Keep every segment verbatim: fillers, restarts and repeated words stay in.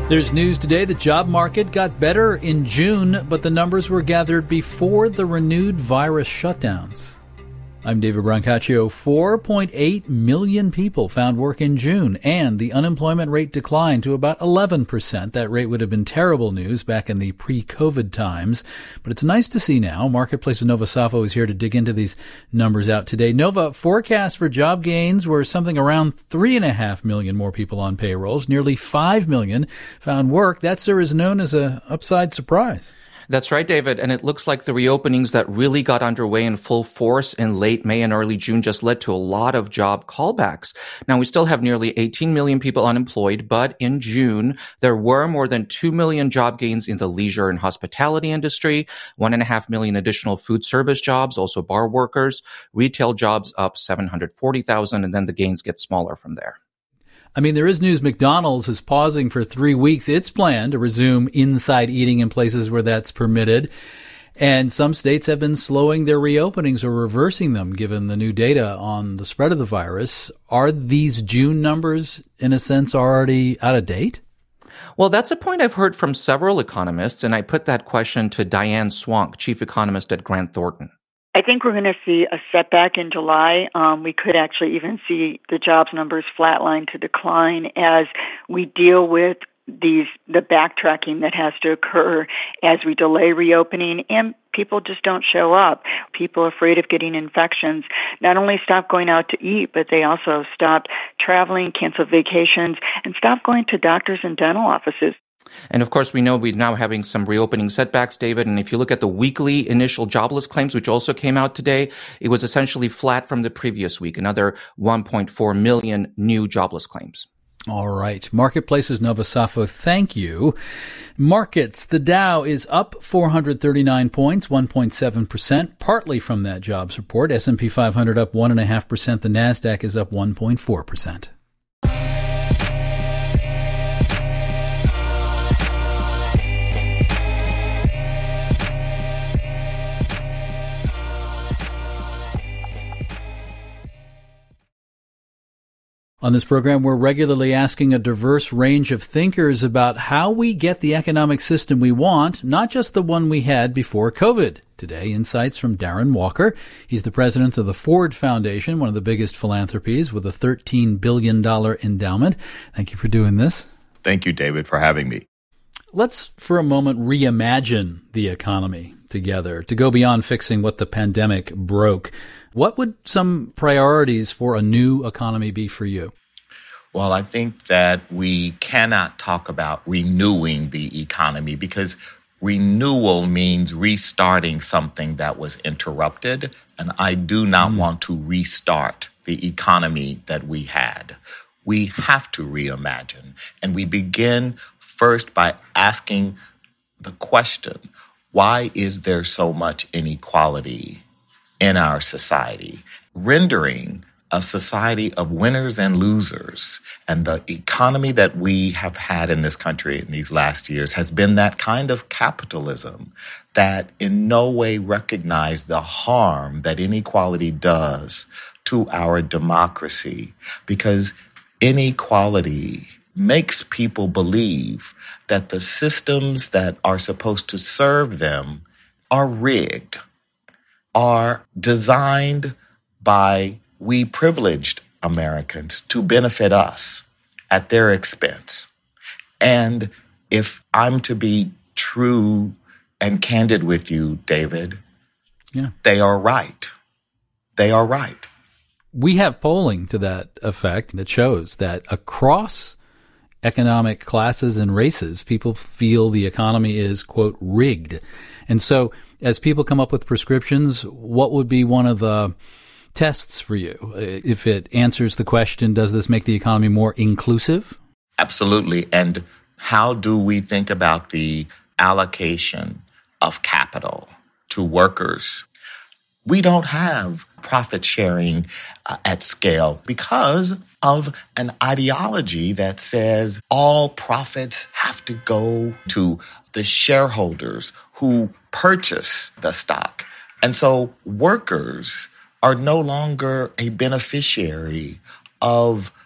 There's news today the job market got better in June, but the numbers were gathered before the renewed virus shutdowns. I'm David Brancaccio. four point eight million people found work in June, and the unemployment rate declined to about eleven percent. That rate would have been terrible news back in the pre-COVID times, but it's nice to see now. Marketplace with Nova Safo is here to dig into these numbers out today. Nova, forecasts for job gains were something around three point five million more people on payrolls. Nearly five million found work. That, sir, is known as an upside surprise. That's right, David. And it looks like the reopenings that really got underway in full force in late May and early June just led to a lot of job callbacks. Now, we still have nearly eighteen million people unemployed, but in June, there were more than two million job gains in the leisure and hospitality industry, one and a half million additional food service jobs, also bar workers, retail jobs up seven hundred forty thousand, and then the gains get smaller from there. I mean, there is news. McDonald's is pausing for three weeks its plan to resume inside eating in places where that's permitted. And some states have been slowing their reopenings or reversing them, given the new data on the spread of the virus. Are these June numbers, in a sense, already out of date? Well, that's a point I've heard from several economists, and I put that question to Diane Swank, chief economist at Grant Thornton. I think we're going to see a setback in July. Um, we could actually even see the jobs numbers flatline to decline as we deal with these the backtracking that has to occur as we delay reopening, and people just don't show up. People afraid of getting infections not only stop going out to eat, but they also stop traveling, cancel vacations, and stop going to doctors and dental offices. And of course, we know we're now having some reopening setbacks, David. And if you look at the weekly initial jobless claims, which also came out today, it was essentially flat from the previous week, another one point four million new jobless claims. All right. Marketplaces, Nova Safo, thank you. Markets, the Dow is up four hundred thirty-nine points, one point seven percent, partly from that jobs report. S and P five hundred up one point five percent. The NASDAQ is up one point four percent. On this program, we're regularly asking a diverse range of thinkers about how we get the economic system we want, not just the one we had before COVID. Today, insights from Darren Walker. He's the president of the Ford Foundation, one of the biggest philanthropies with a thirteen billion dollars endowment. Thank you for doing this. Thank you, David, for having me. Let's, for a moment, reimagine the economy together to go beyond fixing what the pandemic broke. What would some priorities for a new economy be for you? Well, I think that we cannot talk about renewing the economy because renewal means restarting something that was interrupted, and I do not mm. want to restart the economy that we had. We have to reimagine, and we begin first by asking the question, why is there so much inequality in our society? Rendering a society of winners and losers. And the economy that we have had in this country in these last years has been that kind of capitalism that in no way recognized the harm that inequality does to our democracy, because inequality makes people believe that the systems that are supposed to serve them are rigged, are designed by we privileged Americans to benefit us at their expense. And if I'm to be true and candid with you, David, yeah. they are right. They are right. We have polling to that effect that shows that across economic classes and races, people feel the economy is, quote, rigged. And so as people come up with prescriptions, what would be one of the tests for you? If it answers the question, does this make the economy more inclusive? Absolutely. And how do we think about the allocation of capital to workers? We don't have profit sharing uh, at scale because of an ideology that says all profits have to go to the shareholders who purchase the stock. And so workers are no longer a beneficiary of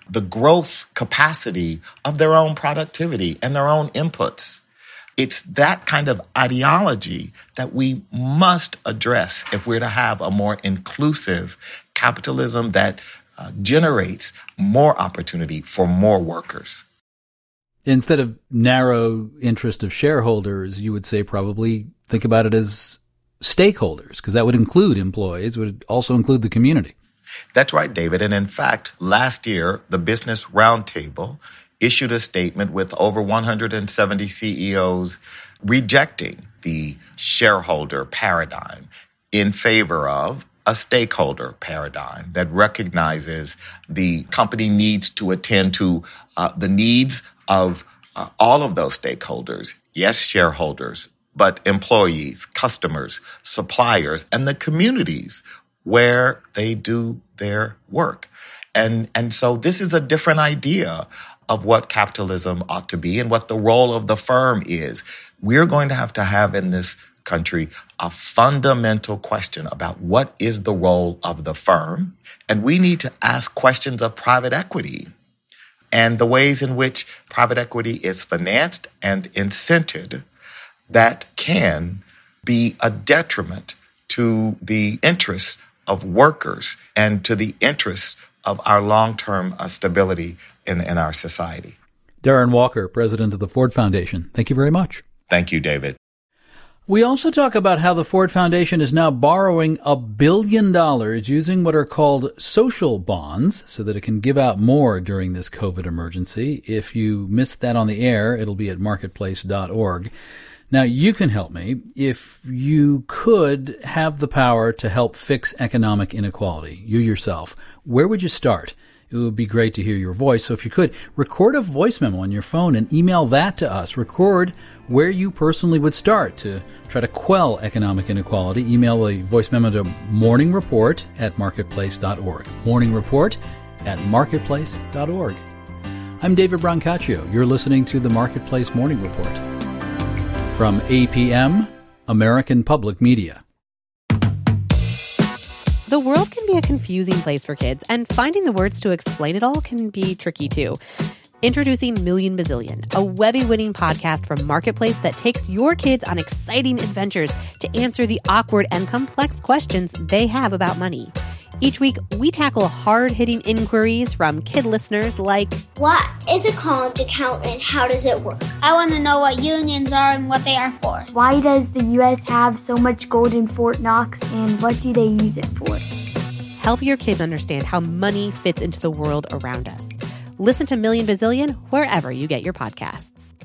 the growth capacity of their own productivity and their own inputs. It's that kind of ideology that we must address if we're to have a more inclusive capitalism that uh, generates more opportunity for more workers. Instead of narrow interest of shareholders, you would say probably think about it as stakeholders, because that would include employees, would also include the community. That's right, David. And in fact, last year, the Business Roundtable issued a statement with over one hundred seventy C E Os rejecting the shareholder paradigm in favor of a stakeholder paradigm that recognizes the company needs to attend to uh, the needs of uh, all of those stakeholders. Yes, shareholders, but employees, customers, suppliers, and the communities where they do their work. And, and so this is a different idea of what capitalism ought to be and what the role of the firm is. We're going to have to have in this country a fundamental question about what is the role of the firm. And we need to ask questions of private equity and the ways in which private equity is financed and incented that can be a detriment to the interests of workers and to the interests of our long-term uh, stability in, in our society. Darren Walker, president of the Ford Foundation, thank you very much. Thank you, David. We also talk about how the Ford Foundation is now borrowing a billion dollars using what are called social bonds so that it can give out more during this COVID emergency. If you missed that on the air, it'll be at marketplace dot org. Now, you can help me. If you could have the power to help fix economic inequality, you yourself, where would you start? It would be great to hear your voice. So if you could, record a voice memo on your phone and email that to us. Record where you personally would start to try to quell economic inequality. Email a voice memo to morning report at marketplace dot org. morning report at marketplace dot org. I'm David Brancaccio. You're listening to the Marketplace Morning Report. From A P M, American Public Media. The world can be a confusing place for kids, and finding the words to explain it all can be tricky too. Introducing Million Bazillion, a Webby-winning podcast from Marketplace that takes your kids on exciting adventures to answer the awkward and complex questions they have about money. Each week, we tackle hard-hitting inquiries from kid listeners like, what is a college account and how does it work? I want to know what unions are and what they are for. Why does the U S have so much gold in Fort Knox and what do they use it for? Help your kids understand how money fits into the world around us. Listen to Million Bazillion wherever you get your podcasts.